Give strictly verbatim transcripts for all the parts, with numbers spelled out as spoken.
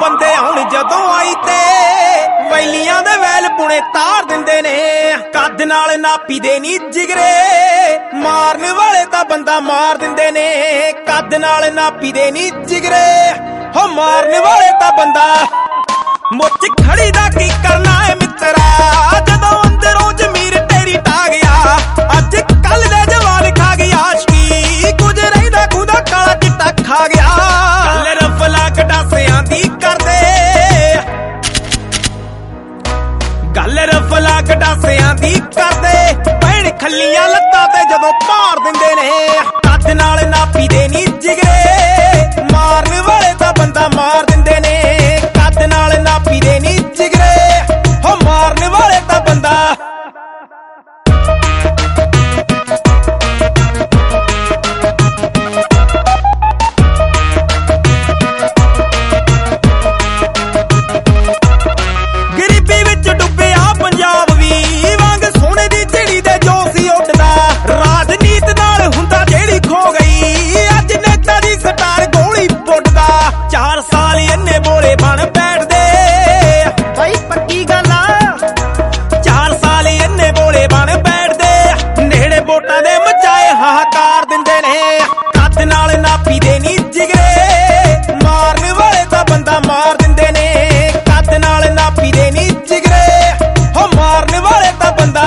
ਬੰਦੇ ਹੁਣ ਜਦੋਂ ਆਈ ਤੇ ਵੈਲੀਆਂ ਦੇ ਵੈਲ ਪੁਣੇ ਤਾਰ ਦਿੰਦੇ ਨੇ। ਕੱਦ ਨਾਲ ਨਾਪੀ ਦੇ ਨੀ ਜਿਗਰੇ, ਮਾਰਨ ਵਾਲੇ ਤਾਂ ਬੰਦਾ ਮਾਰ ਦਿੰਦੇ ਨੇ। ਕੱਦ ਨਾਲ ਨਾਪੀ ਦੇ ਨੀ ਜਿਗਰੇ, ਹੋ ਮਾਰਨ ਵਾਲੇ ਤਾਂ ਬੰਦਾ। ਮੁੱਚ ਖੜੀ ਦਾ ਕੀ ਕਰਨਾ ਏ ਮਿੱਤਰਾ, ਜਦੋਂ ਅੰਦਰੋਂ ਜ਼ਮੀਰ ਤੇਰੀ ਢਾ ਗਿਆ। ਅੱਜ ਕੱਲ ਦੇ ਜਵਾਨ ਖਾ ਗਿਆ ਆਸ਼ਕੀ, ਕੁਝ ਰਹਿੰਦਾ ਖੁਦਾ ਕਾਲਾ ਚਿੱਟਾ ਖਾ ਗਿਆ। ਗੱਲ ਰਫਲਾ ਗਡਾਸਿਆਂ ਦੀ ਕਰਦੇ, ਗੱਲ ਰਫਲਾ ਗਡਾਸਿਆਂ ਦੀ ਕਰਦੇ। ਭੈਣ ਖੱਲੀਆਂ ਲੱਤਾਂ ਤੇ ਜਦੋਂ ਭਾਰ ਦਿੰਦੇ ਨੇ। ਕੱਦ ਨਾਲ ਨਾਪੀ ਦੇ ਨੀ ਜਿਗਰੇ, ਮਾਰਨ ਵਾਲੇ ਤਾਂ ਬੰਦਾ ਮਾਰ ਦਿੰਦੇ ਨੇ। ਕੱਦ ਨਾਲ ਨਾਪੀ ਦੇ ਨੀ ਜਿਗਰੇ, ਹੋ ਮਾਰਨ ਵਾਲੇ ਤਾਂ ਬੰਦਾ। ਗਰੀਬੀ ਵਿੱਚ ਡੁੱਬਿਆ ਪੰਜਾਬ ਵੀ, ਵਾਂਗ ਸੋਨੇ ਦੀ ਚਿੜੀ ਦੇ ਜੋ ਸੀ ਉੱਡਦਾ। ਰਾਜਨੀਤ ਨਾਲ ਹੁੰਦਾ ਜਿਹੜੀ ਖੋ ਗਈ, ਅੱਜ ਨੇਤਾ ਦੀ ਸਟਾਰ ਗੋਲੀ ਪੁੱਟਦਾ। ਚਾਰ ਸਾਲ ਇੰਨੇ ਬੋਲੇ ਬਣ ਬੈਠਦੇ, ਬਈ ਪੱਕੀ ਗੱਲ ਆ। ਚਾਰ ਸਾਲ ਇੰਨੇ ਬੋਲੇ ਬਣ ਬੈਠਦੇ, ਨੇੜੇ ਵੋਟਾਂ ਦੇ ਮਚਾਏ ਹਾਹਾਕਾਰ ਦਿੰਦੇ ਨੇ। ਕੱਦ ਨਾਲ ਨਾਪੀ ਦੇ ਨੀ ਜਿਗਰੇ, ਮਾਰਨ ਵਾਲੇ ਤਾਂ ਬੰਦਾ ਮਾਰ ਦਿੰਦੇ ਨੇ। ਕੱਦ ਨਾਲ ਨਾਪੀ ਦੇ ਨੀ ਜਿਗਰੇ, ਹੋ ਮਾਰਨ ਵਾਲੇ ਤਾਂ ਬੰਦਾ।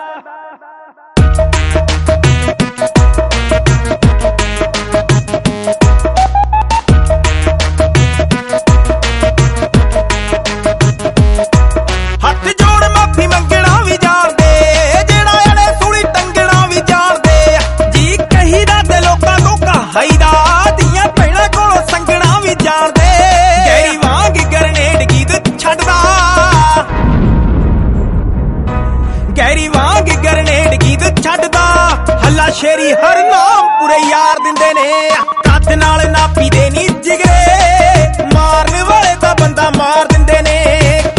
ਹੱਥ ਜੋੜ ਮਾਫੀ ਮੰਗਣਾ ਵੀ ਜਾਣਦੇ, ਜਿਹੜਾ ਇਹਨੇ ਸੂਲੀ ਟੰਗਣਾ ਵੀ ਜਾਣਦੇ। ਜੀ ਕਹੀਦਾ ਤੇ ਲੋਕਾਂ ਤੋਂ ਕਹਾਈਦਾ, ਦੀਆਂ ਭੈਣਾਂ ਕੋਲੋਂ ਸੰਗਣਾ ਵੀ ਜਾਣਦੇ। ਗੈਰੀ ਵਾਂਗ ਗਰਨੇਡ ਗੀਤ ਛੱਡਦਾ, ਗੈਰੀ ਵਾਂਗ ਗਰਨੇਡ ਗੀਤ ਛੱਡਦਾ। ਹੱਲਾ ਸ਼ੇਰੀ ਹਰ ਨਾਮ ਪੂਰੇ ਯਾਰ ਦਿੰਦੇ ਨੇ। ਕੱਦ ਨਾਲ ਨਾਪੀ ਦੇ ਨੀ ਜਿਗਰੇ, ਮਾਰਨ ਵਾਲੇ ਤਾਂ ਬੰਦਾ ਮਾਰ ਦਿੰਦੇ ਨੇ।